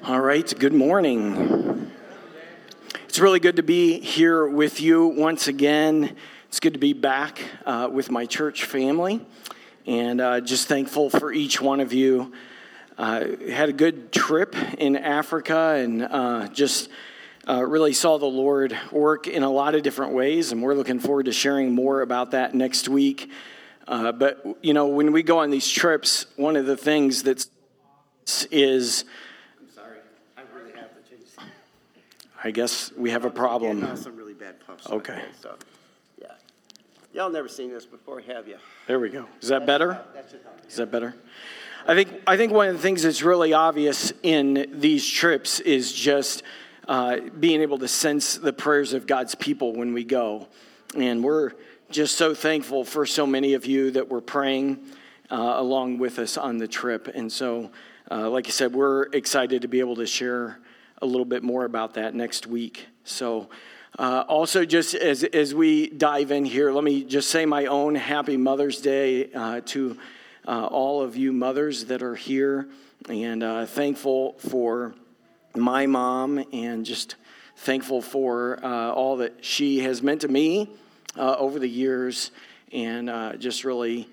All right, good morning. It's really good to be here with you once again. It's good to be back with my church family, and just thankful for each one of you. Had a good trip in Africa, and just really saw the Lord work in a lot of different ways, and we're looking forward to sharing more about that next week. But, you know, when we go on these trips, one of the things that is... I guess we have a problem. Yeah, some really bad puffs. Okay. So, yeah. Y'all never seen this before, have you? There we go. Is that better? That should help. Is that better? I think one of the things that's really obvious in these trips is just being able to sense the prayers of God's people when we go. And we're just so thankful for so many of you that were praying along with us on the trip. And so, like I said, we're excited to be able to share a little bit more about that next week. So also just as we dive in here, let me just say my own happy Mother's Day to all of you mothers that are here, and thankful for my mom, and just thankful for all that she has meant to me over the years, and just really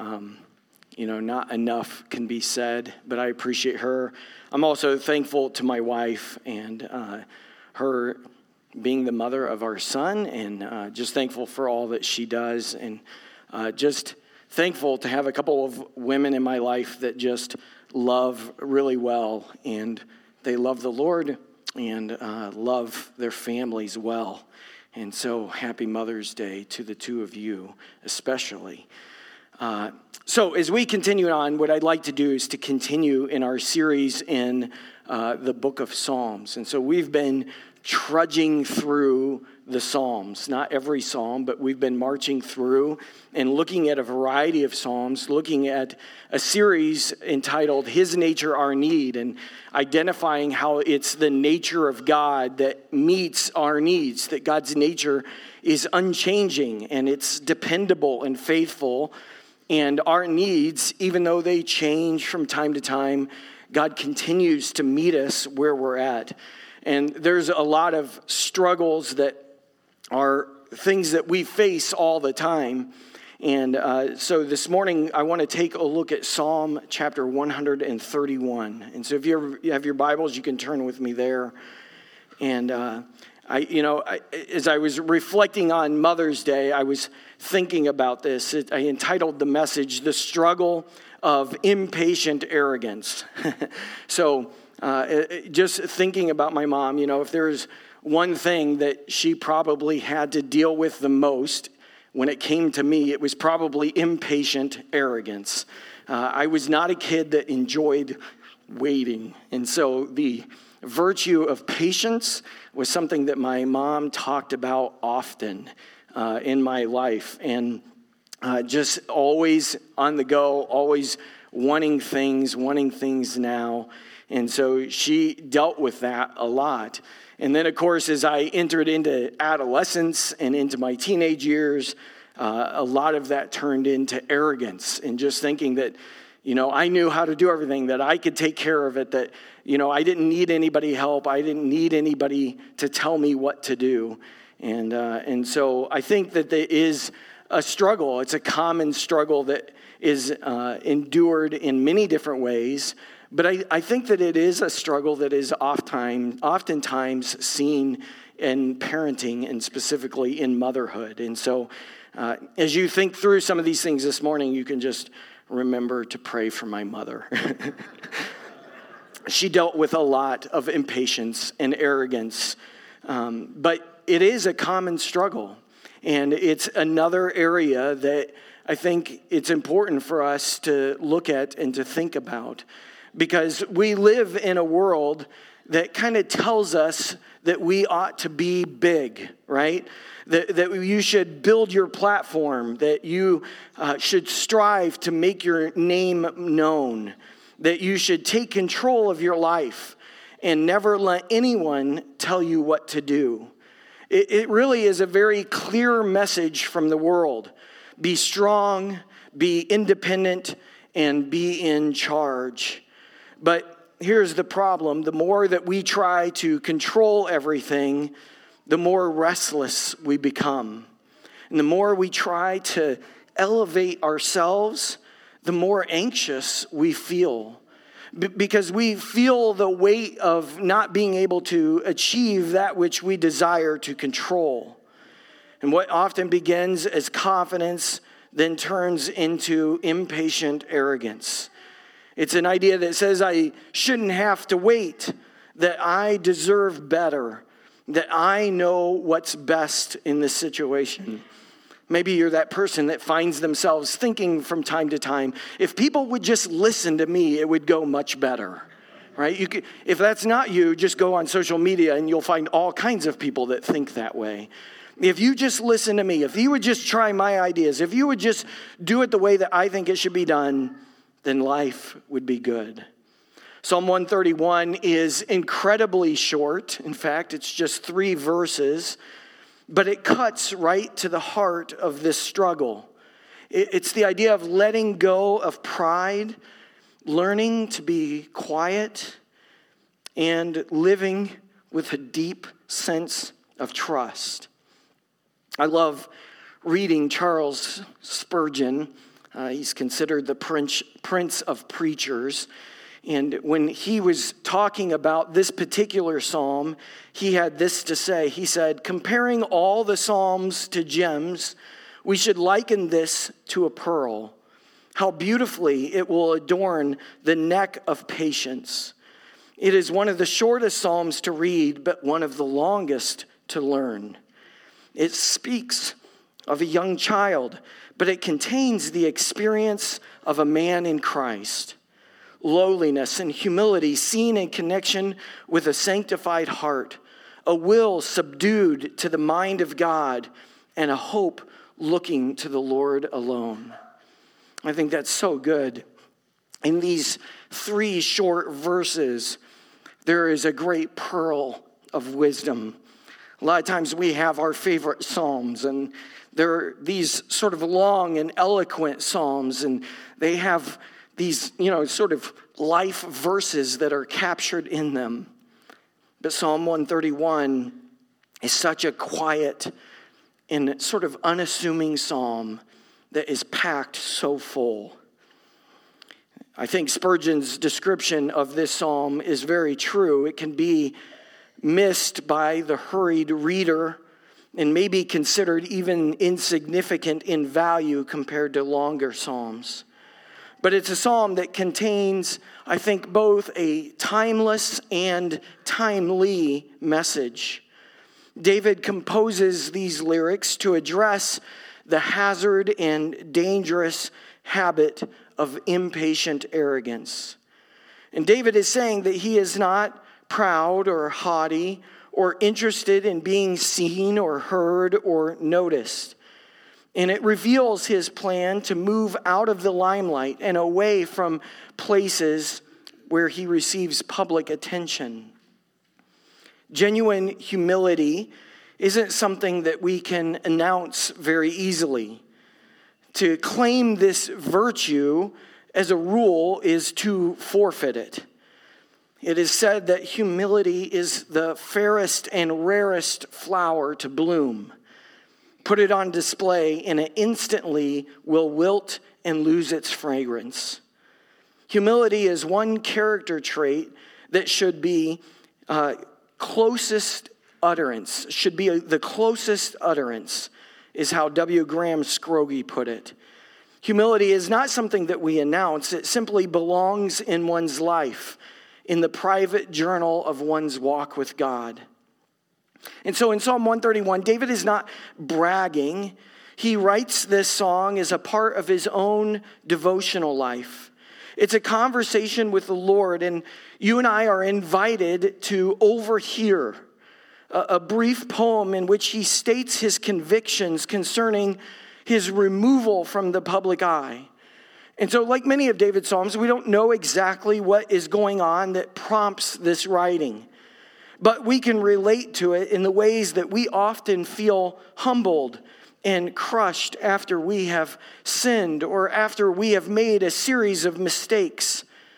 not enough can be said, but I appreciate her. I'm also thankful to my wife and her being the mother of our son, and just thankful for all that she does, and just thankful to have a couple of women in my life that just love really well, and they love the Lord and love their families well. And so happy Mother's Day to the two of you especially. So as we continue on, what I'd like to do is to continue in our series in the book of Psalms. And so we've been trudging through the Psalms, not every psalm, but we've been marching through and looking at a variety of psalms, looking at a series entitled His Nature, Our Need, and identifying how it's the nature of God that meets our needs, that God's nature is unchanging and it's dependable and faithful. And our needs, even though they change from time to time, God continues to meet us where we're at. And there's a lot of struggles that are things that we face all the time. And so this morning, I want to take a look at Psalm chapter 131. And so if you have your Bibles, you can turn with me there. And as I was reflecting on Mother's Day, I was thinking about this. I entitled the message, "The Struggle of Impatient Arrogance." So just thinking about my mom, if there's one thing that she probably had to deal with the most when it came to me, it was probably impatient arrogance. I was not a kid that enjoyed waiting. And so the virtue of patience was something that my mom talked about often in my life, and just always on the go, always wanting things now. And so she dealt with that a lot. And then, of course, as I entered into adolescence and into my teenage years, a lot of that turned into arrogance and just thinking that, I knew how to do everything, that I could take care of it, that, I didn't need anybody help. I didn't need anybody to tell me what to do. And so I think that there is a struggle. It's a common struggle that is endured in many different ways. But I think that it is a struggle that is oftentimes seen in parenting, and specifically in motherhood. And so as you think through some of these things this morning, you can just remember to pray for my mother. She dealt with a lot of impatience and arrogance, but it is a common struggle. And it's another area that I think it's important for us to look at and to think about, because we live in a world that kind of tells us that we ought to be big, right? That you should build your platform, that you should strive to make your name known, that you should take control of your life and never let anyone tell you what to do. It really is a very clear message from the world. Be strong, be independent, and be in charge. But here's the problem. The more that we try to control everything, the more restless we become. And the more we try to elevate ourselves, the more anxious we feel. Because we feel the weight of not being able to achieve that which we desire to control. And what often begins as confidence then turns into impatient arrogance. It's an idea that says I shouldn't have to wait, that I deserve better, that I know what's best in this situation. Maybe you're that person that finds themselves thinking from time to time, if people would just listen to me, it would go much better, right? If that's not you, just go on social media and you'll find all kinds of people that think that way. If you just listen to me, if you would just try my ideas, if you would just do it the way that I think it should be done, then life would be good. Psalm 131 is incredibly short. In fact, it's just 3 verses. But it cuts right to the heart of this struggle. It's the idea of letting go of pride, learning to be quiet, and living with a deep sense of trust. I love reading Charles Spurgeon. He's considered the prince of preachers. And when he was talking about this particular psalm, he had this to say. He said, comparing all the psalms to gems, we should liken this to a pearl. How beautifully it will adorn the neck of patience. It is one of the shortest psalms to read, but one of the longest to learn. It speaks of a young child, but it contains the experience of a man in Christ. Lowliness and humility seen in connection with a sanctified heart, a will subdued to the mind of God, and a hope looking to the Lord alone. I think that's so good. In these 3 short verses, there is a great pearl of wisdom. A lot of times we have our favorite psalms, and they're these sort of long and eloquent psalms, and they have these, sort of life verses that are captured in them. But Psalm 131 is such a quiet and sort of unassuming psalm that is packed so full. I think Spurgeon's description of this psalm is very true. It can be missed by the hurried reader and maybe considered even insignificant in value compared to longer psalms. But it's a psalm that contains, I think, both a timeless and timely message. David composes these lyrics to address the hazard and dangerous habit of impatient arrogance. And David is saying that he is not proud or haughty or interested in being seen or heard or noticed. And it reveals his plan to move out of the limelight and away from places where he receives public attention. Genuine humility isn't something that we can announce very easily. To claim this virtue as a rule is to forfeit it. It is said that humility is the fairest and rarest flower to bloom. Put it on display, and it instantly will wilt and lose its fragrance. Humility is one character trait that should be closest utterance, should be the closest utterance, is how W. Graham Scroggie put it. Humility is not something that we announce. It simply belongs in one's life, in the private journal of one's walk with God. And so in Psalm 131, David is not bragging. He writes this song as a part of his own devotional life. It's a conversation with the Lord, and you and I are invited to overhear a brief poem in which he states his convictions concerning his removal from the public eye. And so, like many of David's psalms, we don't know exactly what is going on that prompts this writing. But we can relate to it in the ways that we often feel humbled and crushed after we have sinned or after we have made a series of mistakes.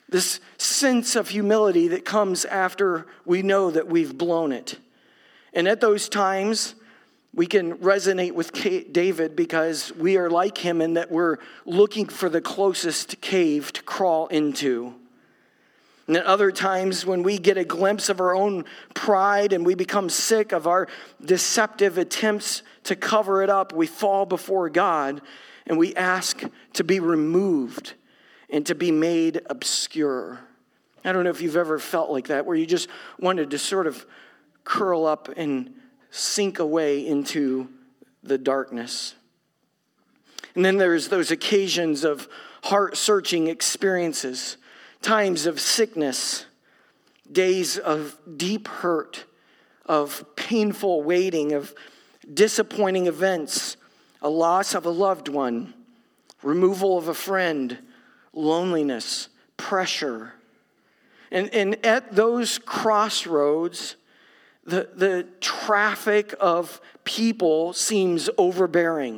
This sense of humility that comes after we know that we've blown it. And at those times, we can resonate with David because we are like him in that we're looking for the closest cave to crawl into. And at other times when we get a glimpse of our own pride and we become sick of our deceptive attempts to cover it up, we fall before God and we ask to be removed and to be made obscure. I don't know if you've ever felt like that, where you just wanted to sort of curl up and sink away into the darkness. And then there's those occasions of heart-searching experiences, times of sickness, days of deep hurt, of painful waiting, of disappointing events, a loss of a loved one, removal of a friend, loneliness, pressure. And at those crossroads, the traffic of people seems overbearing.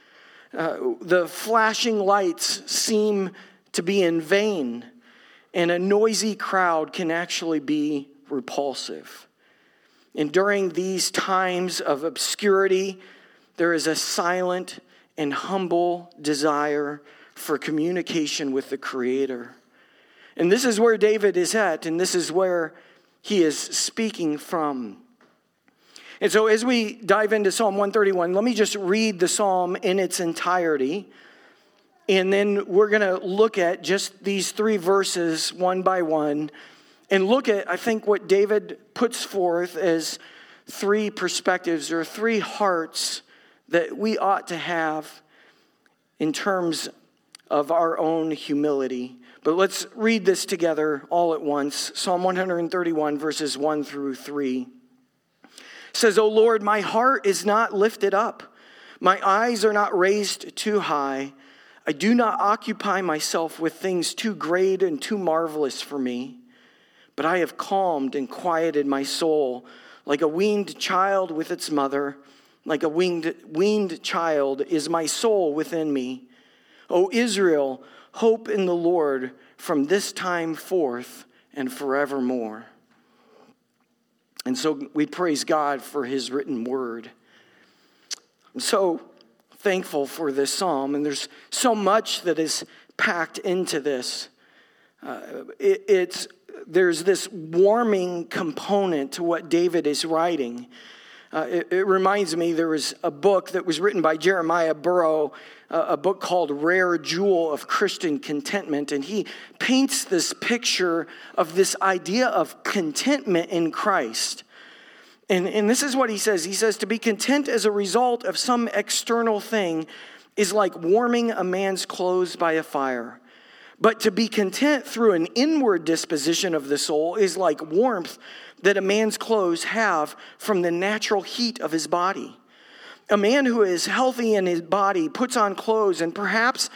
The flashing lights seem to be in vain, and a noisy crowd can actually be repulsive. And during these times of obscurity, there is a silent and humble desire for communication with the Creator. And this is where David is at, and this is where he is speaking from. And so as we dive into Psalm 131, let me just read the psalm in its entirety. And then we're going to look at just these 3 verses one by one and look at, I think, what David puts forth as 3 perspectives or 3 hearts that we ought to have in terms of our own humility. But let's read this together all at once. Psalm 131, verses 1 through 3. It says, O Lord, my heart is not lifted up. My eyes are not raised too high. I do not occupy myself with things too great and too marvelous for me. But I have calmed and quieted my soul like a weaned child with its mother. Like a weaned child is my soul within me. O Israel, hope in the Lord from this time forth and forevermore. And so we praise God for his written word. I'm so thankful for this psalm, and there's so much that is packed into this. There's this warming component to what David is writing. It reminds me, there was a book that was written by Jeremiah Burrow, a book called Rare Jewel of Christian Contentment. And he paints this picture of this idea of contentment in Christ. And this is what he says. He says, to be content as a result of some external thing is like warming a man's clothes by a fire. But to be content through an inward disposition of the soul is like warmth that a man's clothes have from the natural heat of his body. A man who is healthy in his body puts on clothes, and perhaps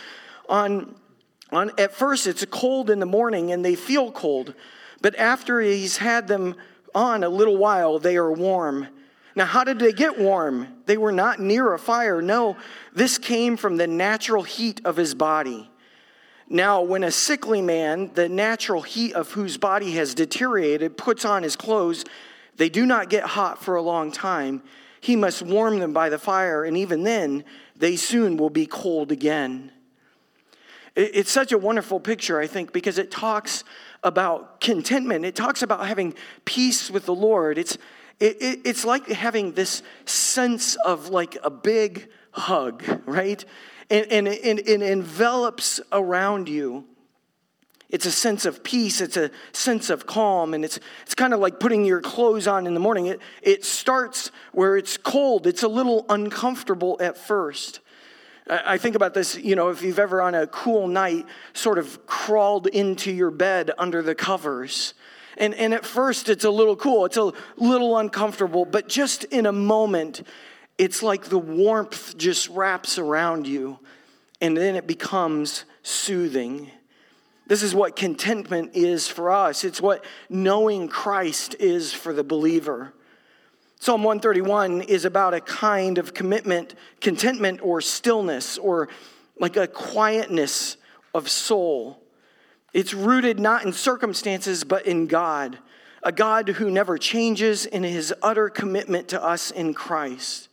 at first it's cold in the morning and they feel cold, but after he's had them on a little while, they are warm. Now, how did they get warm? They were not near a fire. No, this came from the natural heat of his body. Now, when a sickly man, the natural heat of whose body has deteriorated, puts on his clothes, they do not get hot for a long time. He must warm them by the fire, and even then, they soon will be cold again. It's such a wonderful picture, I think, because it talks about contentment. It talks about having peace with the Lord. It's like having this sense of like a big hug, right? And it envelops around you. It's a sense of peace. It's a sense of calm. And it's kind of like putting your clothes on in the morning. It starts where it's cold. It's a little uncomfortable at first. I think about this, if you've ever on a cool night sort of crawled into your bed under the covers. And at first it's a little cool. It's a little uncomfortable. But just in a moment, it's like the warmth just wraps around you. And then it becomes soothing. This is what contentment is for us. It's what knowing Christ is for the believer. Psalm 131 is about a kind of contentment or stillness or like a quietness of soul. It's rooted not in circumstances, but in God, a God who never changes in his utter commitment to us in Christ.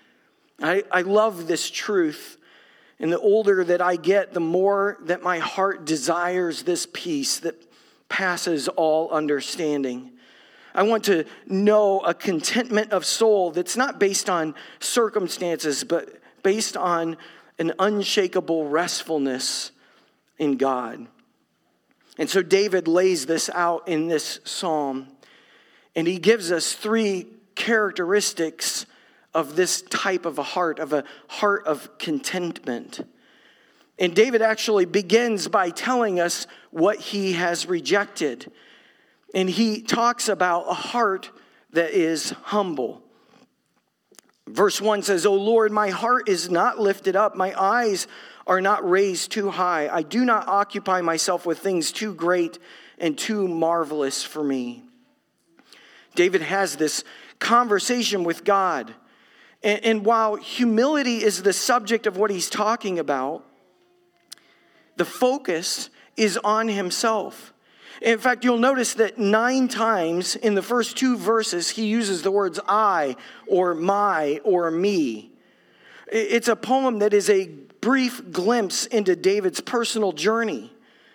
I love this truth. And the older that I get, the more that my heart desires this peace that passes all understanding. I want to know a contentment of soul that's not based on circumstances, but based on an unshakable restfulness in God. And so David lays this out in this psalm, and he gives us three characteristics of this type of a heart of contentment. And David actually begins by telling us what he has rejected. And he talks about a heart that is humble. Verse 1 says, "O Lord, my heart is not lifted up, my eyes are not raised too high. I do not occupy myself with things too great and too marvelous for me." David has this conversation with God. And while humility is the subject of what he's talking about, the focus is on himself. In fact, you'll notice that 9 times in the first 2 verses, he uses the words I or my or me. It's a poem that is a brief glimpse into David's personal journey.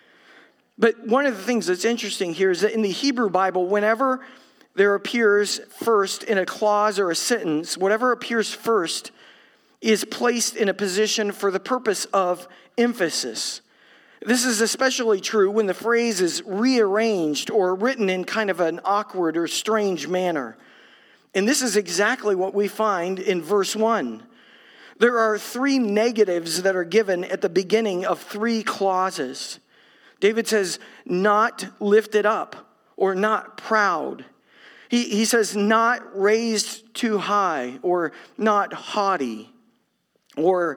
But one of the things that's interesting here is that in the Hebrew Bible, whenever there appears first in a clause or a sentence, whatever appears first is placed in a position for the purpose of emphasis. This is especially true when the phrase is rearranged or written in kind of an awkward or strange manner. And this is exactly what we find in verse 1. There are 3 negatives that are given at the beginning of 3 clauses. David says, not lifted up or not proud. He says, not raised too high or not haughty, or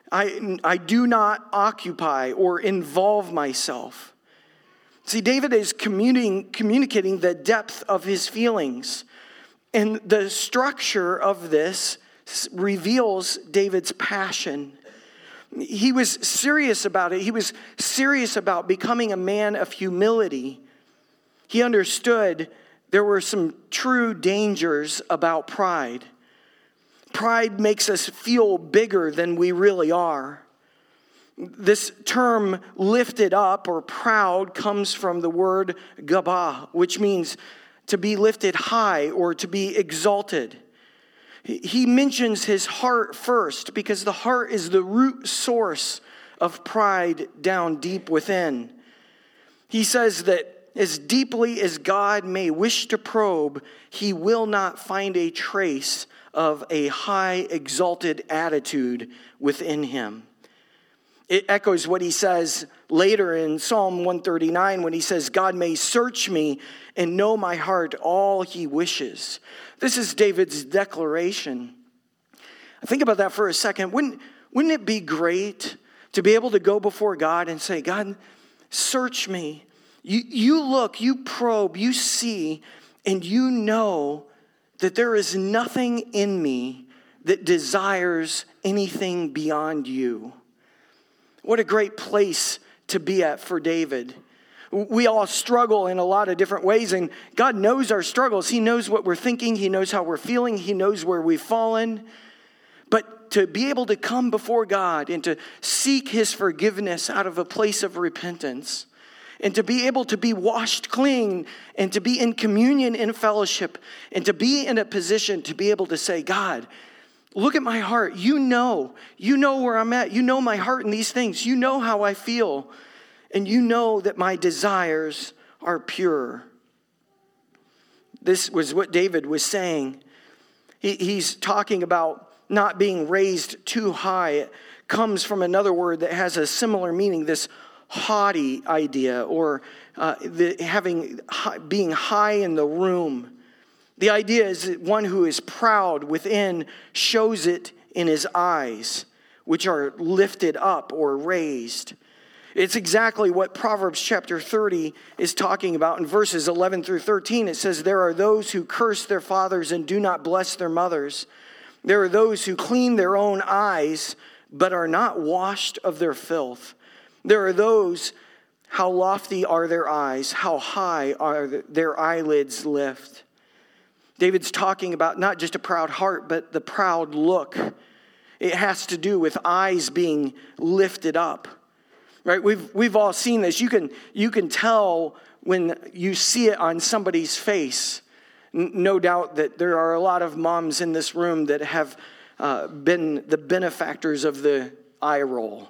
I do not occupy or involve myself. See, David is communicating the depth of his feelings. And the structure of this reveals David's passion. He was serious about it. He was serious about becoming a man of humility. He understood there were some true dangers about pride. Pride makes us feel bigger than we really are. This term lifted up or proud comes from the word gabah, which means to be lifted high or to be exalted. He mentions his heart first because the heart is the root source of pride down deep within. He says that as deeply as God may wish to probe, he will not find a trace of a high, exalted attitude within him. It echoes what he says later in Psalm 139 when he says, God may search me and know my heart, all he wishes. This is David's declaration. Think about that for a second. Wouldn't it be great to be able to go before God and say, God, search me. You look, you probe, you see, and you know that there is nothing in me that desires anything beyond you. What a great place to be at for David. We all struggle in a lot of different ways, and God knows our struggles. He knows what we're thinking. He knows how we're feeling. He knows where we've fallen. But to be able to come before God and to seek his forgiveness out of a place of repentance, and to be able to be washed clean and to be in communion and fellowship and to be in a position to be able to say, God, look at my heart. You know where I'm at. You know my heart in these things. You know how I feel. And you know that my desires are pure. This was what David was saying. He's talking about not being raised too high. It comes from another word that has a similar meaning, this haughty idea, or being high in the room. The idea is that one who is proud within shows it in his eyes, which are lifted up or raised. It's exactly what Proverbs chapter 30 is talking about in verses 11 through 13. It says, there are those who curse their fathers and do not bless their mothers. There are those who clean their own eyes, but are not washed of their filth. There are those How lofty are their eyes? How high are their eyelids lift? David's talking about not just a proud heart, but the proud look. It has to do with eyes being lifted up. Right? We've all seen this. You can tell when you see it on somebody's face. No doubt that there are a lot of moms in this room that have been the benefactors of the eye roll.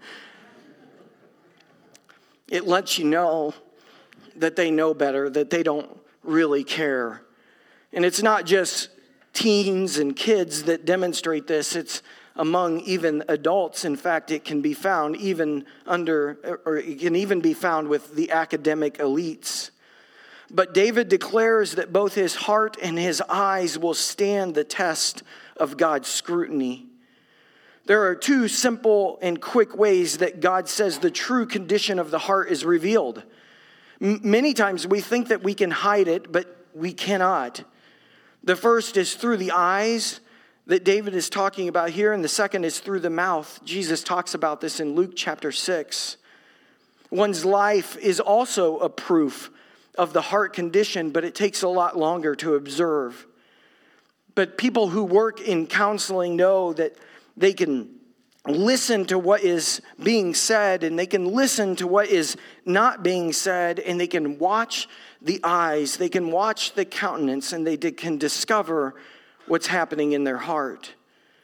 It lets you know that they know better, that they don't really care. And it's not just teens and kids that demonstrate this. It's among even adults. In fact, it can be found even it can even be found with the academic elites. But David declares that both his heart and his eyes will stand the test of God's scrutiny. There are two simple and quick ways that God says the true condition of the heart is revealed. Many times we think that we can hide it, but we cannot. The first is through the eyes that David is talking about here, and the second is through the mouth. Jesus talks about this in Luke chapter 6. One's life is also a proof of the heart condition, but it takes a lot longer to observe. But people who work in counseling know that they can listen to what is being said, and they can listen to what is not being said, and they can watch the eyes, they can watch the countenance, and they can discover what's happening in their heart.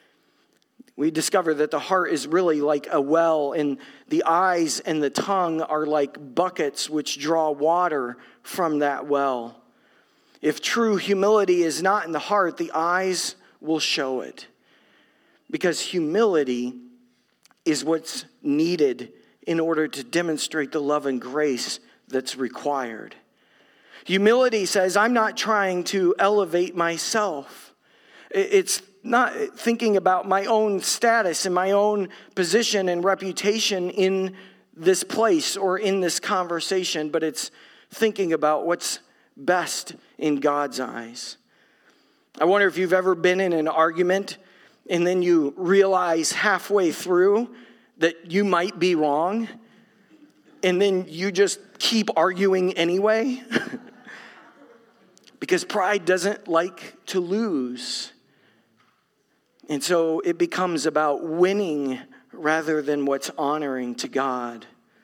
We discover that the heart is really like a well, and the eyes and the tongue are like buckets which draw water from that well. If true humility is not in the heart, the eyes will show it. Because humility is what's needed in order to demonstrate the love and grace that's required. Humility says, I'm not trying to elevate myself. It's not thinking about my own status and my own position and reputation in this place or in this conversation, but it's thinking about what's best in God's eyes. I wonder if you've ever been in an argument and then you realize halfway through that you might be wrong, and then you just keep arguing anyway. Because pride doesn't like to lose. And so it becomes about winning rather than what's honoring to God.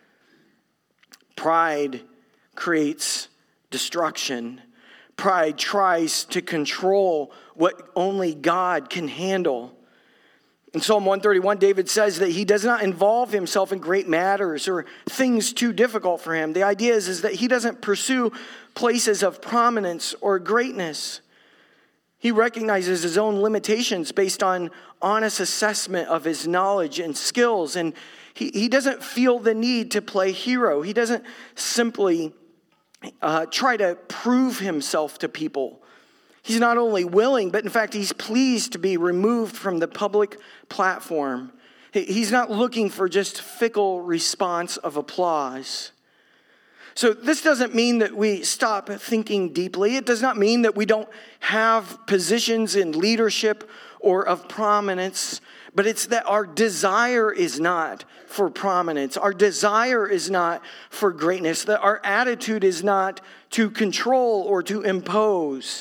Pride creates destruction. Pride tries to control what only God can handle. In Psalm 131, David says that he does not involve himself in great matters or things too difficult for him. The idea is that he doesn't pursue places of prominence or greatness. He recognizes his own limitations based on honest assessment of his knowledge and skills. And he doesn't feel the need to play hero. He doesn't simply try to prove himself to people. He's not only willing, but in fact, he's pleased to be removed from the public platform. He's not looking for just fickle response of applause. So this doesn't mean that we stop thinking deeply. It does not mean that we don't have positions in leadership or of prominence, but it's that our desire is not for prominence. Our desire is not for greatness. That our attitude is not to control or to impose.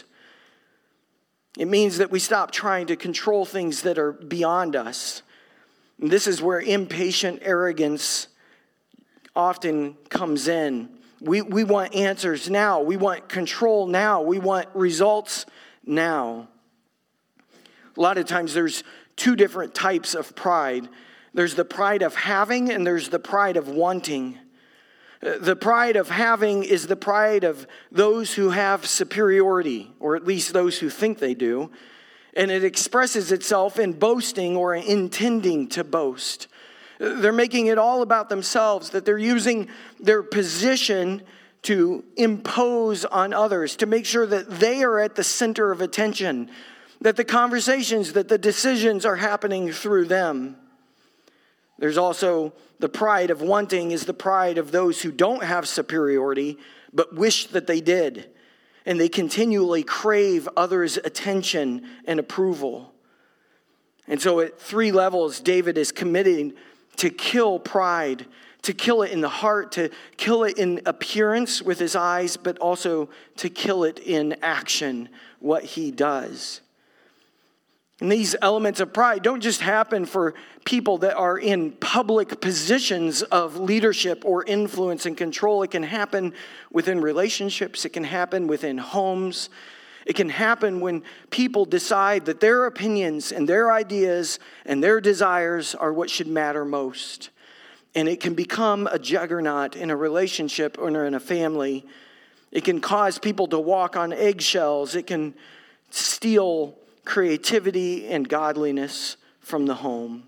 It means that we stop trying to control things that are beyond us. And this is where impatient arrogance often comes in. We want answers now. We want control now. We want results now. A lot of times there's two different types of pride. There's the pride of having and there's the pride of wanting. The pride of having is the pride of those who have superiority, or at least those who think they do. And it expresses itself in boasting or intending to boast. They're making it all about themselves, that they're using their position to impose on others, to make sure that they are at the center of attention, that the conversations, that the decisions are happening through them. There's also the pride of wanting is the pride of those who don't have superiority, but wish that they did. And they continually crave others' attention and approval. And so at 3 levels, David is committing to kill pride, to kill it in the heart, to kill it in appearance with his eyes, but also to kill it in action, what he does. And these elements of pride don't just happen for people that are in public positions of leadership or influence and control. It can happen within relationships. It can happen within homes. It can happen when people decide that their opinions and their ideas and their desires are what should matter most. And it can become a juggernaut in a relationship or in a family. It can cause people to walk on eggshells. It can steal creativity and godliness from the home.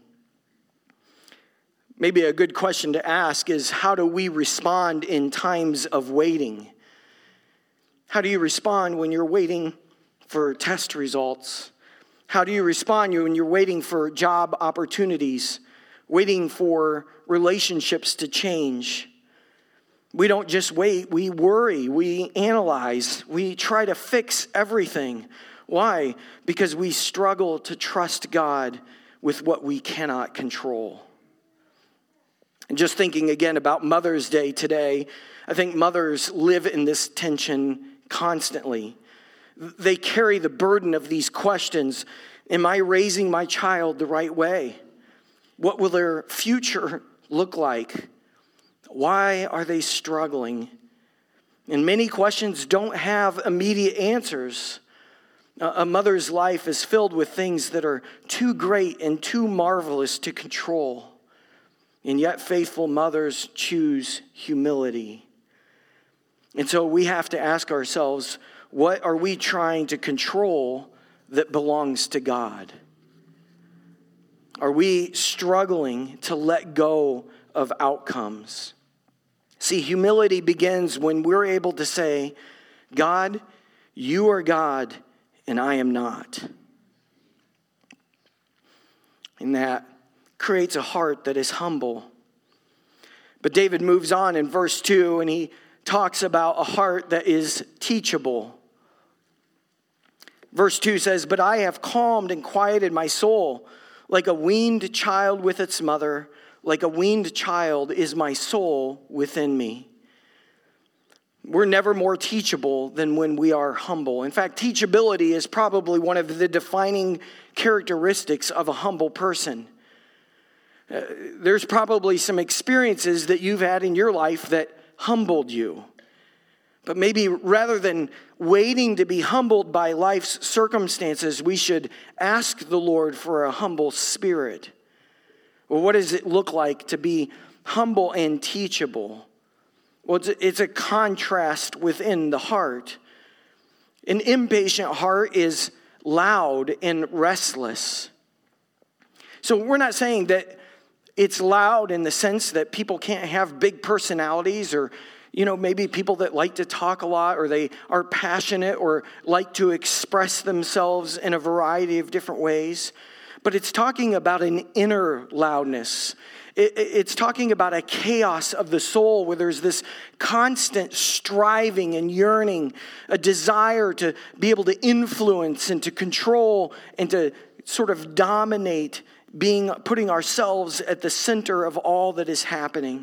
Maybe a good question to ask is, how do we respond in times of waiting? How do you respond when you're waiting for test results? How do you respond when you're waiting for job opportunities, waiting for relationships to change? We don't just wait, we worry, we analyze, we try to fix everything. Why? Because we struggle to trust God with what we cannot control. And just thinking again about Mother's Day today, I think mothers live in this tension constantly. They carry the burden of these questions. Am I raising my child the right way? What will their future look like? Why are they struggling? And many questions don't have immediate answers. A mother's life is filled with things that are too great and too marvelous to control. And yet faithful mothers choose humility. And so we have to ask ourselves, what are we trying to control that belongs to God? Are we struggling to let go of outcomes? See, humility begins when we're able to say, God, you are God, and I am not. And that creates a heart that is humble. But David moves on in verse 2, and he talks about a heart that is teachable. Verse 2 says, but I have calmed and quieted my soul like a weaned child with its mother. Like a weaned child is my soul within me. We're never more teachable than when we are humble. In fact, teachability is probably one of the defining characteristics of a humble person. There's probably some experiences that you've had in your life that humbled you. But maybe rather than waiting to be humbled by life's circumstances, we should ask the Lord for a humble spirit. Well, what does it look like to be humble and teachable? Well, it's a contrast within the heart. An impatient heart is loud and restless. So we're not saying that it's loud in the sense that people can't have big personalities, or maybe people that like to talk a lot, or they are passionate or like to express themselves in a variety of different ways. But it's talking about an inner loudness. It's talking about a chaos of the soul where there's this constant striving and yearning, a desire to be able to influence and to control and to sort of dominate, putting ourselves at the center of all that is happening.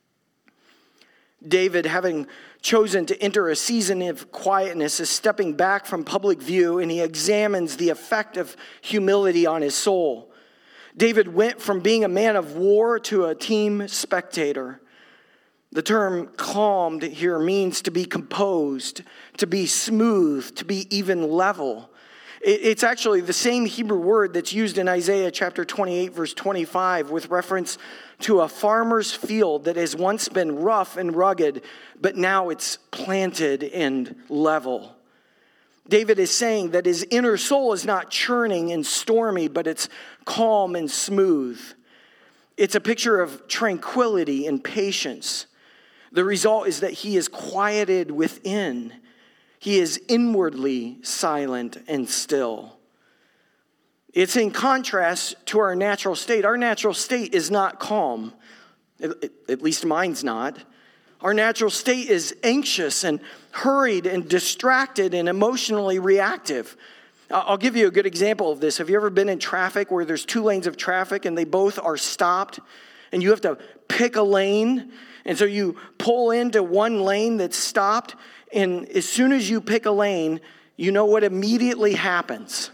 David, having chosen to enter a season of quietness, is stepping back from public view, and he examines the effect of humility on his soul. David went from being a man of war to a team spectator. The term calmed here means to be composed, to be smooth, to be even level. It's actually the same Hebrew word that's used in Isaiah chapter 28, verse 25, with reference to a farmer's field that has once been rough and rugged, but now it's planted and level. David is saying that his inner soul is not churning and stormy, but it's calm and smooth. It's a picture of tranquility and patience. The result is that he is quieted within. He is inwardly silent and still. It's in contrast to our natural state. Our natural state is not calm. At least mine's not. Our natural state is anxious and hurried and distracted and emotionally reactive. I'll give you a good example of this. Have you ever been in traffic where there's two lanes of traffic and they both are stopped and you have to pick a lane. And so you pull into one lane that's stopped, and as soon as you pick a lane, you know what immediately happens.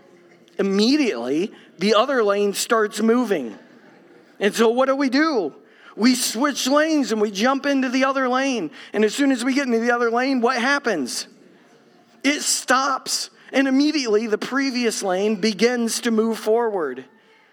Immediately, the other lane starts moving. And so what do? We switch lanes and we jump into the other lane. And as soon as we get into the other lane, what happens? It stops. And immediately the previous lane begins to move forward.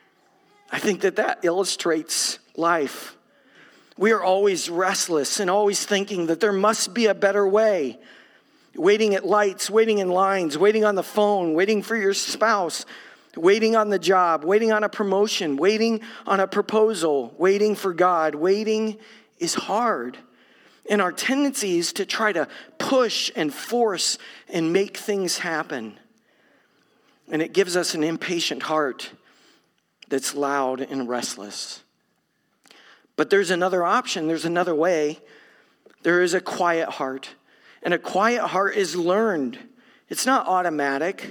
I think that illustrates life. We are always restless and always thinking that there must be a better way. Waiting at lights, waiting in lines, waiting on the phone, waiting for your spouse, waiting on the job, waiting on a promotion, waiting on a proposal, waiting for God. Waiting is hard. And our tendency is to try to push and force and make things happen. And it gives us an impatient heart that's loud and restless. But there's another option. There's another way. There is a quiet heart. And a quiet heart is learned. It's not automatic.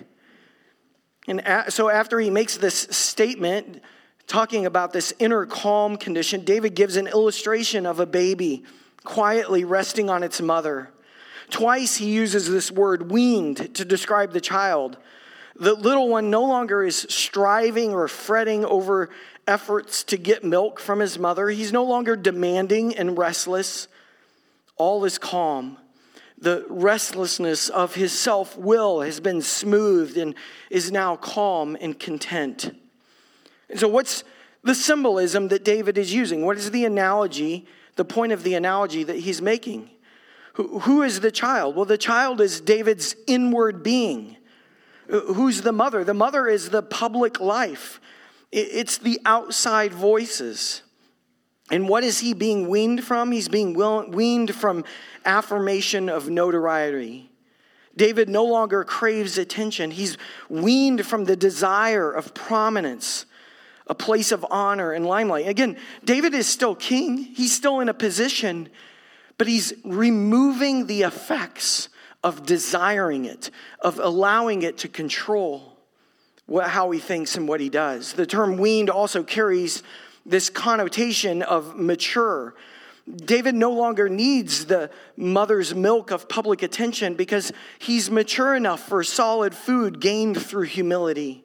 And so after he makes this statement, talking about this inner calm condition, David gives an illustration of a baby quietly resting on its mother. Twice he uses this word weaned to describe the child. The little one no longer is striving or fretting over efforts to get milk from his mother. He's no longer demanding and restless. All is calm. The restlessness of his self-will has been smoothed and is now calm and content. And so what's the symbolism that David is using? What is the analogy, the point of the analogy that he's making? Who is the child? Well, the child is David's inward being. Who's the mother? The mother is the public life. It's the outside voices. And what is he being weaned from? He's being weaned from affirmation of notoriety. David no longer craves attention. He's weaned from the desire of prominence, a place of honor and limelight. Again, David is still king. He's still in a position, but he's removing the effects of desiring it, of allowing it to control how he thinks and what he does. The term weaned also carries this connotation of mature. David no longer needs the mother's milk of public attention because he's mature enough for solid food gained through humility.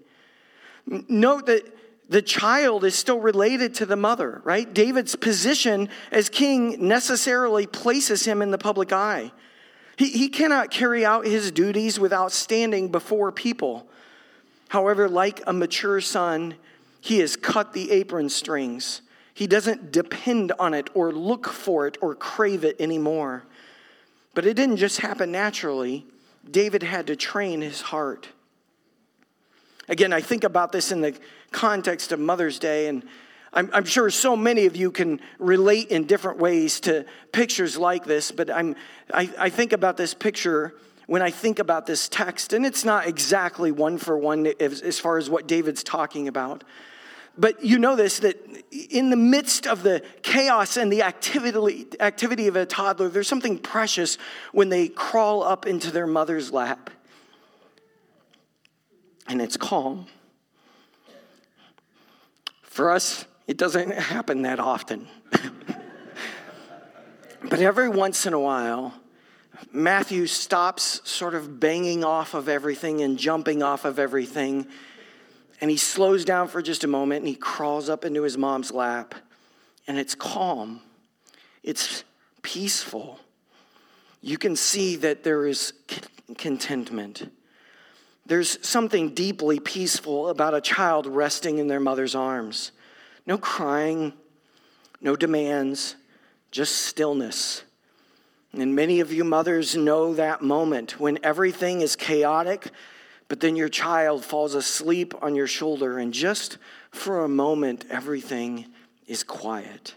Note that the child is still related to the mother, right? David's position as king necessarily places him in the public eye. He cannot carry out his duties without standing before people. However, like a mature son, he has cut the apron strings. He doesn't depend on it or look for it or crave it anymore. But it didn't just happen naturally. David had to train his heart. Again, I think about this in the context of Mother's Day, and I'm sure so many of you can relate in different ways to pictures like this, but I think about this picture when I think about this text, and it's not exactly one for one as far as what David's talking about. But you know this, that in the midst of the chaos and the activity of a toddler, there's something precious when they crawl up into their mother's lap. And it's calm. For us, it doesn't happen that often. But every once in a while, Matthew stops sort of banging off of everything and jumping off of everything. And he slows down for just a moment and he crawls up into his mom's lap. And it's calm. It's peaceful. You can see that there is contentment. There's something deeply peaceful about a child resting in their mother's arms. No crying, no demands, just stillness. And many of you mothers know that moment when everything is chaotic, but then your child falls asleep on your shoulder, and just for a moment, everything is quiet.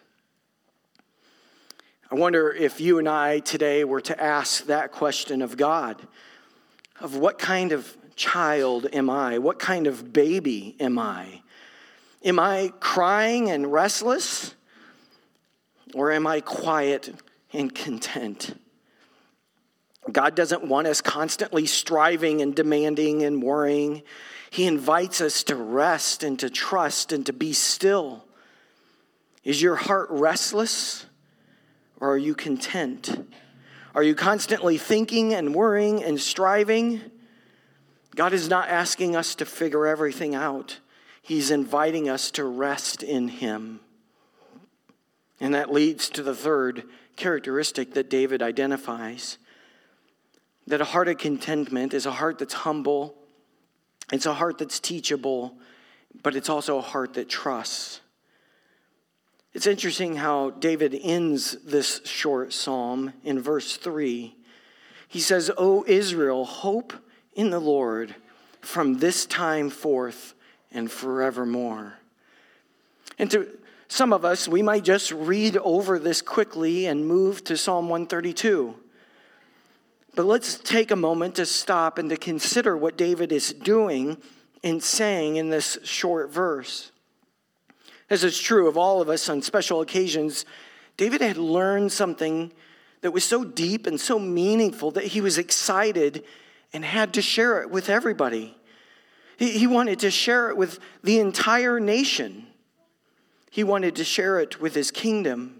I wonder if you and I today were to ask that question of God, of what kind of child am I? What kind of baby am I? Am I crying and restless? Or am I quiet and content? God doesn't want us constantly striving and demanding and worrying. He invites us to rest and to trust and to be still. Is your heart restless, or are you content? Are you constantly thinking and worrying and striving? God is not asking us to figure everything out. He's inviting us to rest in him. And that leads to the third characteristic that David identifies. That a heart of contentment is a heart that's humble. It's a heart that's teachable, but it's also a heart that trusts. It's interesting how David ends this short psalm in verse 3. He says, "O Israel, hope in the Lord from this time forth and forevermore." And to some of us, we might just read over this quickly and move to Psalm 132. But let's take a moment to stop and to consider what David is doing and saying in this short verse. This is true of all of us on special occasions. David had learned something that was so deep and so meaningful that he was excited and had to share it with everybody. He wanted to share it with the entire nation. He wanted to share it with his kingdom.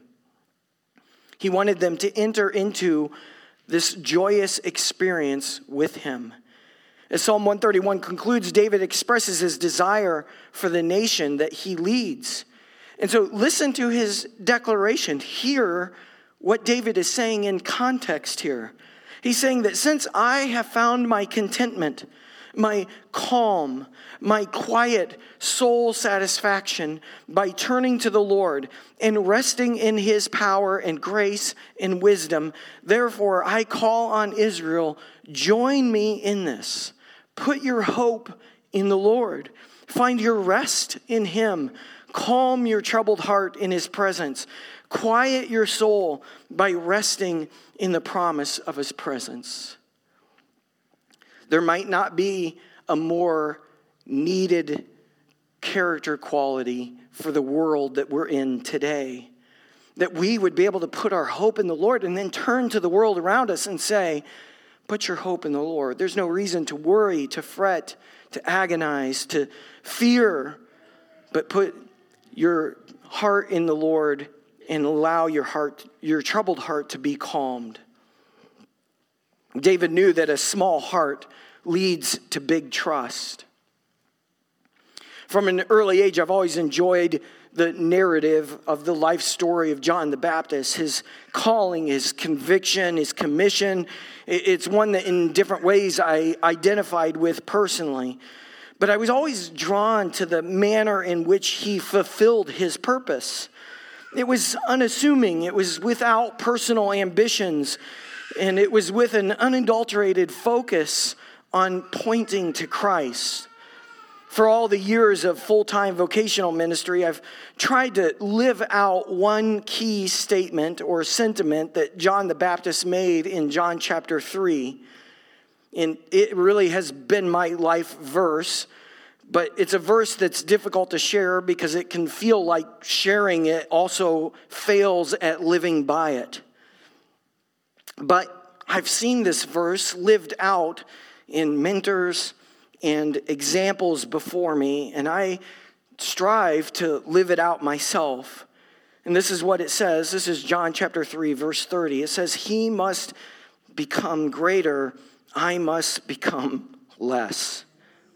He wanted them to enter into this joyous experience with him. As Psalm 131 concludes, David expresses his desire for the nation that he leads. And so listen to his declaration. Hear what David is saying in context here. He's saying that since I have found my contentment, my calm, my quiet soul satisfaction by turning to the Lord and resting in his power and grace and wisdom, therefore I call on Israel, join me in this. Put your hope in the Lord. Find your rest in him. Calm your troubled heart in his presence. Quiet your soul by resting in the promise of his presence. There might not be a more needed character quality for the world that we're in today. That we would be able to put our hope in the Lord and then turn to the world around us and say, put your hope in the Lord. There's no reason to worry, to fret, to agonize, to fear, but put your heart in the Lord and allow your troubled heart to be calmed. David knew that a small heart leads to big trust. From an early age, I've always enjoyed the narrative of the life story of John the Baptist, his calling, his conviction, his commission. It's one that in different ways I identified with personally. But I was always drawn to the manner in which he fulfilled his purpose. It was unassuming. It was without personal ambitions. And it was with an unadulterated focus on pointing to Christ. For all the years of full-time vocational ministry, I've tried to live out one key statement or sentiment that John the Baptist made in John chapter 3. And it really has been my life verse, but it's a verse that's difficult to share because it can feel like sharing it also fails at living by it. But I've seen this verse lived out in mentors and examples before me, and I strive to live it out myself. And this is what it says. This is John chapter 3, verse 30. It says, "He must become greater, I must become less."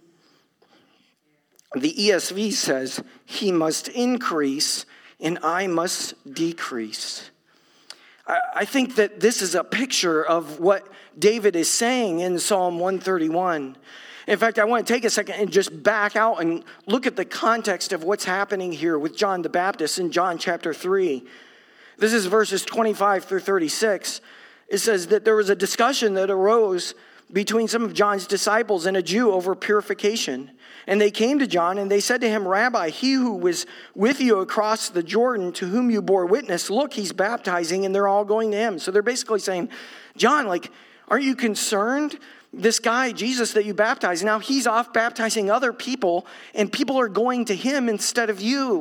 The ESV says, "He must increase, and I must decrease." I think that this is a picture of what David is saying in Psalm 131. In fact, I want to take a second and just back out and look at the context of what's happening here with John the Baptist in John chapter 3. This is verses 25 through 36. It says that there was a discussion that arose between some of John's disciples and a Jew over purification. And they came to John and they said to him, "Rabbi, he who was with you across the Jordan, to whom you bore witness, look, he's baptizing," and they're all going to him. So they're basically saying, "John, aren't you concerned? This guy, Jesus, that you baptized, now he's off baptizing other people, and people are going to him instead of you.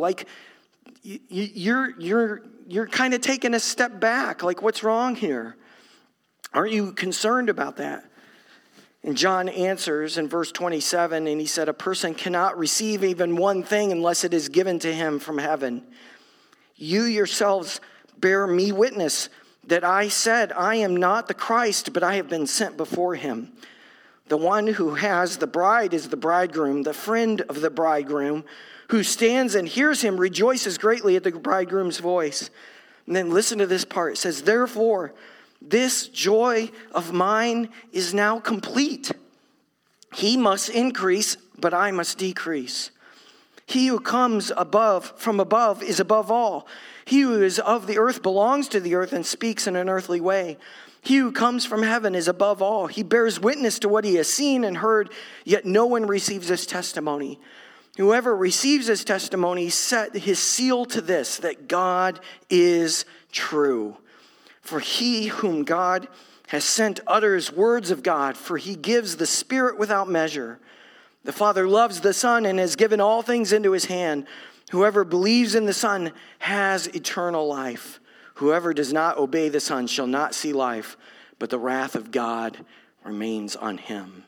You're kind of taking a step back. What's wrong here? Aren't you concerned about that?" And John answers in verse 27, and he said, "A person cannot receive even one thing unless it is given to him from heaven. You yourselves bear me witness that I said, I am not the Christ, but I have been sent before him. The one who has the bride is the bridegroom. The friend of the bridegroom who stands and hears him rejoices greatly at the bridegroom's voice. And then listen to this part. It says, therefore, this joy of mine is now complete. He must increase, but I must decrease. He who comes from above is above all. He who is of the earth belongs to the earth and speaks in an earthly way. He who comes from heaven is above all. He bears witness to what he has seen and heard, yet no one receives his testimony. Whoever receives his testimony set his seal to this, that God is true. For he whom God has sent utters words of God, for he gives the Spirit without measure. The Father loves the Son and has given all things into his hand. Whoever believes in the Son has eternal life. Whoever does not obey the Son shall not see life, but the wrath of God remains on him.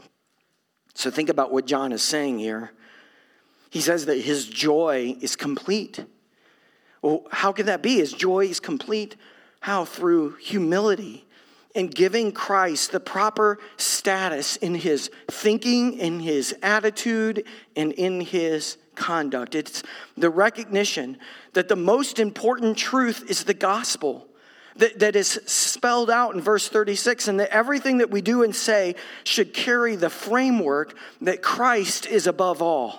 So think about what John is saying here. He says that his joy is complete. Well, how can that be? His joy is complete. How? Through humility and giving Christ the proper status in his thinking, in his attitude, and in his conduct. It's the recognition that the most important truth is the gospel that is spelled out in verse 36, and that everything that we do and say should carry the framework that Christ is above all.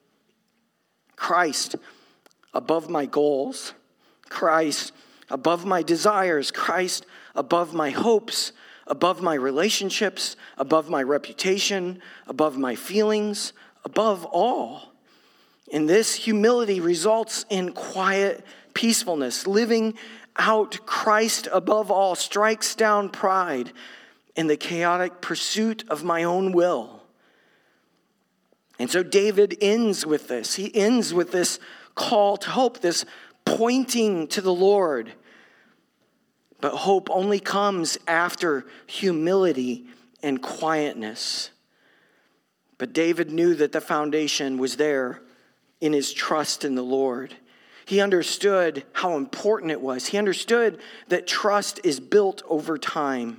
Christ above my goals, Christ above my desires, Christ above my hopes, above my relationships, above my reputation, above my feelings, above all. And this humility results in quiet peacefulness. Living out Christ above all strikes down pride and the chaotic pursuit of my own will. And so David ends with this. He ends with this call to hope, this pointing to the Lord. But hope only comes after humility and quietness. But David knew that the foundation was there in his trust in the Lord. He understood how important it was. He understood that trust is built over time.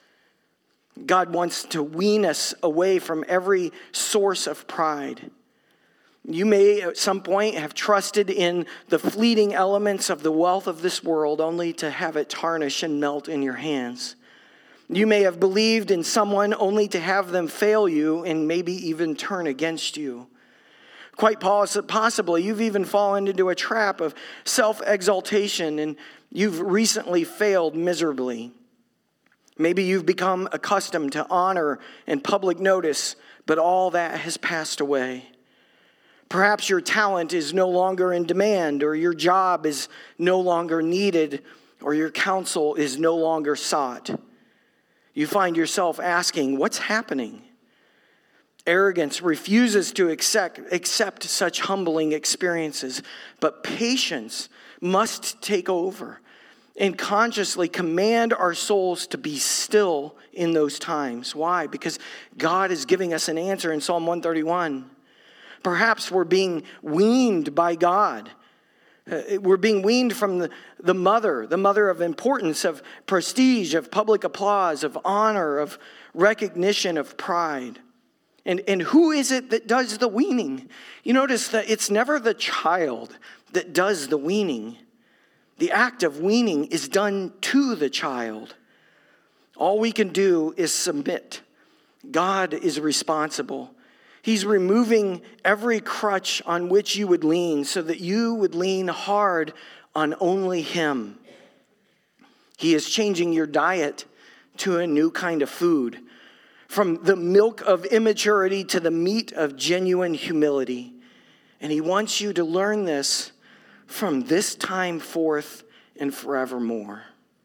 God wants to wean us away from every source of pride. You may at some point have trusted in the fleeting elements of the wealth of this world only to have it tarnish and melt in your hands. You may have believed in someone only to have them fail you and maybe even turn against you. Quite possibly, you've even fallen into a trap of self-exaltation and you've recently failed miserably. Maybe you've become accustomed to honor and public notice, but all that has passed away. Perhaps your talent is no longer in demand, or your job is no longer needed, or your counsel is no longer sought. You find yourself asking, what's happening? Arrogance refuses to accept such humbling experiences, but patience must take over and consciously command our souls to be still in those times. Why? Because God is giving us an answer in Psalm 131. Perhaps we're being weaned by God. We're being weaned from the mother of importance, of prestige, of public applause, of honor, of recognition, of pride. And who is it that does the weaning? You notice that it's never the child that does the weaning. The act of weaning is done to the child. All we can do is submit. God is responsible. He's removing every crutch on which you would lean so that you would lean hard on only Him. He is changing your diet to a new kind of food, from the milk of immaturity to the meat of genuine humility. And He wants you to learn this from this time forth and forevermore.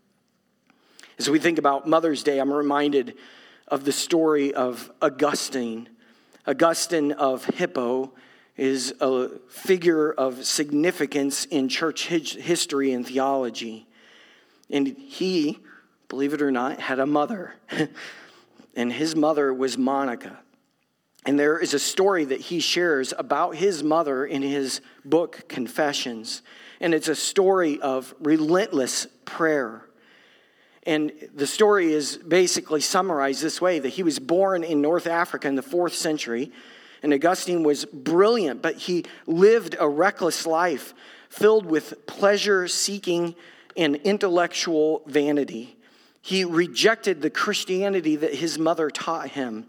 As we think about Mother's Day, I'm reminded of the story of Augustine. Augustine of Hippo is a figure of significance in church history and theology. And he, believe it or not, had a mother. And his mother was Monica. And there is a story that he shares about his mother in his book, Confessions. And it's a story of relentless prayer. And the story is basically summarized this way, that he was born in North Africa in the 4th century. And Augustine was brilliant, but he lived a reckless life filled with pleasure-seeking and intellectual vanity. He rejected the Christianity that his mother taught him.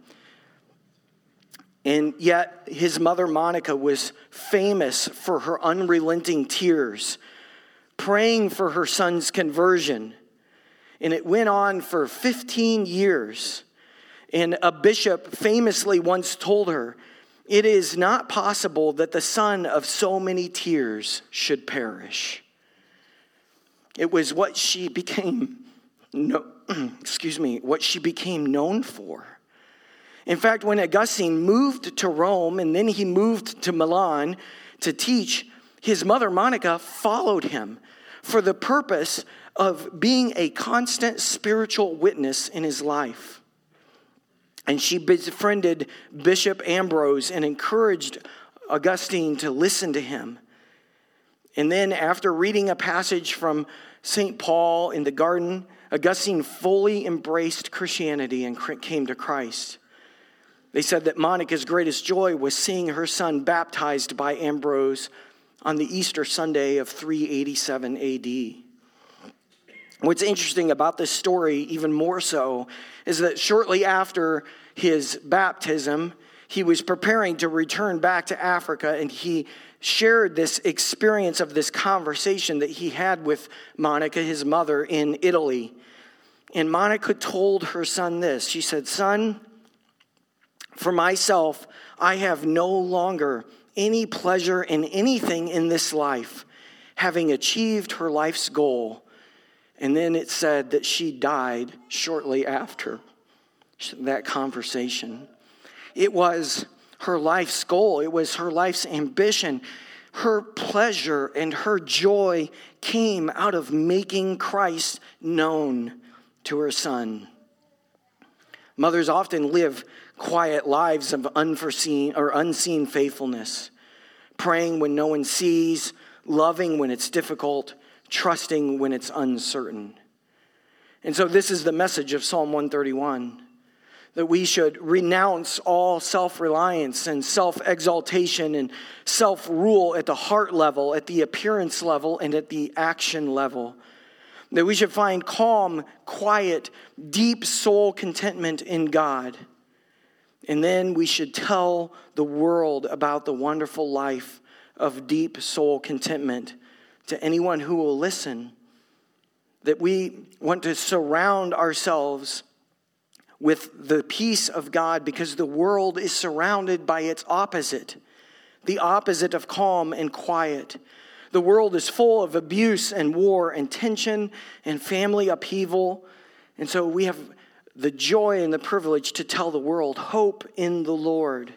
And yet his mother, Monica, was famous for her unrelenting tears, praying for her son's conversion. And it went on for 15 years. And a bishop famously once told her, "It is not possible that the son of so many tears should perish." It was what she became what she became known for. In fact, when Augustine moved to Rome and then he moved to Milan to teach, his mother Monica followed him for the purpose of being a constant spiritual witness in his life. And she befriended Bishop Ambrose and encouraged Augustine to listen to him. And then after reading a passage from St. Paul in the garden, Augustine fully embraced Christianity and came to Christ. They said that Monica's greatest joy was seeing her son baptized by Ambrose on the Easter Sunday of 387 AD. What's interesting about this story, even more so, is that shortly after his baptism, he was preparing to return back to Africa, and he shared this experience of this conversation that he had with Monica, his mother, in Italy. And Monica told her son this. She said, "Son, for myself, I have no longer any pleasure in anything in this life, having achieved her life's goal." And then it said that she died shortly after that conversation. It was her life's goal. It was her life's ambition. Her pleasure and her joy came out of making Christ known to her son. Mothers often live quiet lives of unforeseen or unseen faithfulness, praying when no one sees, loving when it's difficult, trusting when it's uncertain. And so this is the message of Psalm 131, that we should renounce all self-reliance and self-exaltation and self-rule at the heart level, at the appearance level, and at the action level. That we should find calm, quiet, deep soul contentment in God. And then we should tell the world about the wonderful life of deep soul contentment to anyone who will listen. That we want to surround ourselves with the peace of God because the world is surrounded by its opposite, the opposite of calm and quiet. The world is full of abuse and war and tension and family upheaval. And so we have the joy and the privilege to tell the world, hope in the Lord.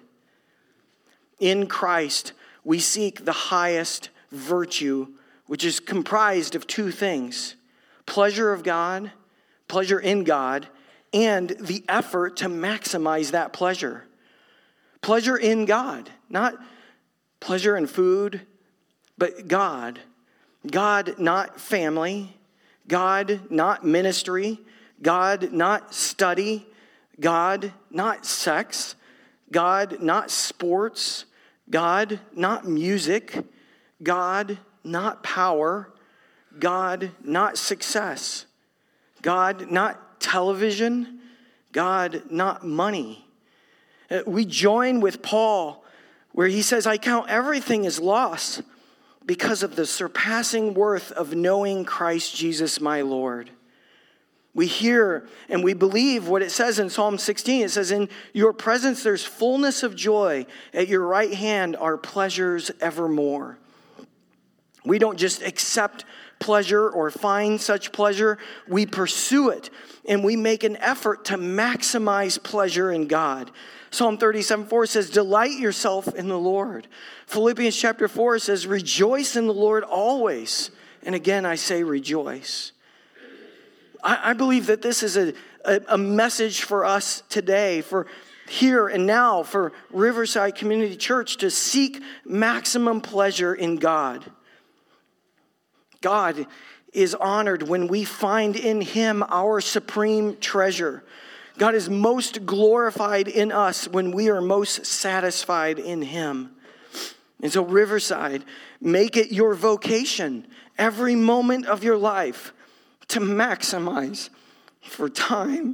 In Christ, we seek the highest virtue, which is comprised of two things: pleasure of God, pleasure in God, and the effort to maximize that pleasure. Pleasure in God, not pleasure in food, but God. God, not family. God, not ministry. God, not study. God, not sex. God, not sports. God, not music. God, not power. God, not success. God, not television. God, not money. We join with Paul where he says, "I count everything as loss because of the surpassing worth of knowing Christ Jesus my Lord." We hear and we believe what it says in Psalm 16. It says, "In your presence there's fullness of joy. At your right hand are pleasures evermore." We don't just accept pleasure or find such pleasure. We pursue it, and we make an effort to maximize pleasure in God. Psalm 37:4 says, "Delight yourself in the Lord." Philippians chapter 4 says, "Rejoice in the Lord always." And again, I say rejoice. I believe that this is a message for us today, for here and now, for Riverside Community Church, to seek maximum pleasure in God. God is honored when we find in him our supreme treasure. God is most glorified in us when we are most satisfied in him. And so Riverside, make it your vocation every moment of your life to maximize for time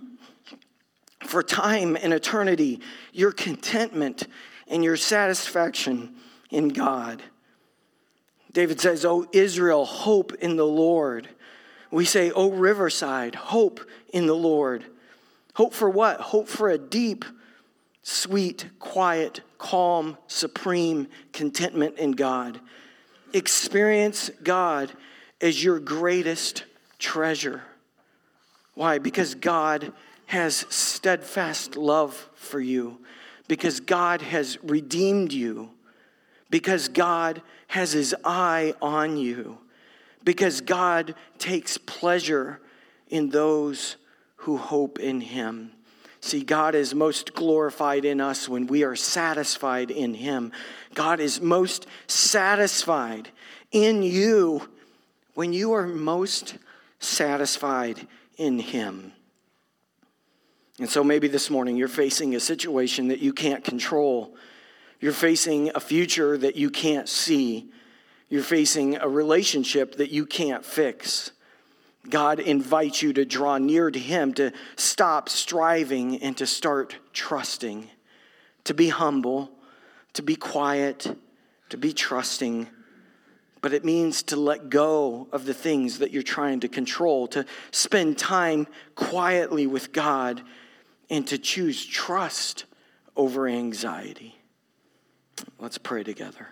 and eternity, your contentment and your satisfaction in God. David says, "O Israel, hope in the Lord." We say, "O Riverside, hope in the Lord." Hope for what? Hope for a deep, sweet, quiet, calm, supreme contentment in God. Experience God as your greatest treasure. Why? Because God has steadfast love for you. Because God has redeemed you. Because God has his eye on you. Because God takes pleasure in those who hope in him. See, God is most glorified in us when we are satisfied in him. God is most satisfied in you when you are most satisfied in him. And so maybe this morning you're facing a situation that you can't control. You're facing a future that you can't see. You're facing a relationship that you can't fix. God invites you to draw near to him, to stop striving and to start trusting, to be humble, to be quiet, to be trusting. But it means to let go of the things that you're trying to control, to spend time quietly with God, and to choose trust over anxiety. Let's pray together.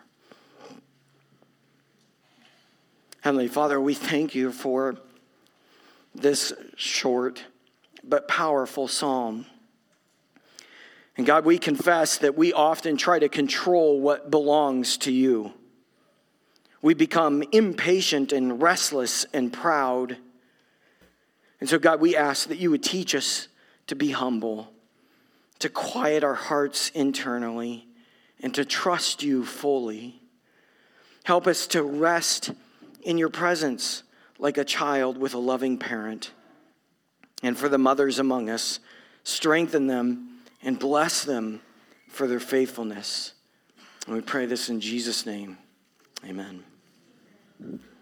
Heavenly Father, we thank you for this short but powerful psalm. And God, we confess that we often try to control what belongs to you. We become impatient and restless and proud. And so, God, we ask that you would teach us to be humble, to quiet our hearts internally, and to trust you fully. Help us to rest in your presence like a child with a loving parent. And for the mothers among us, strengthen them and bless them for their faithfulness. And we pray this in Jesus' name. Amen.